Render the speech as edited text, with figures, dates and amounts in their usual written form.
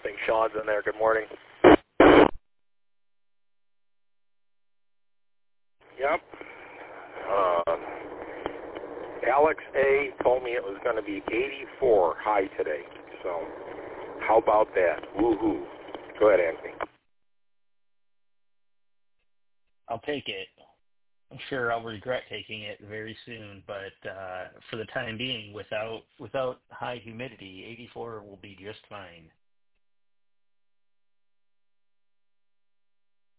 think Sean's in there. Good morning. Yep. Alex A. told me it was going to be 84 high today. So how about that? Woohoo. Go ahead, Anthony. I'll take it. I'm sure I'll regret taking it very soon, but for the time being, without high humidity, 84 will be just fine.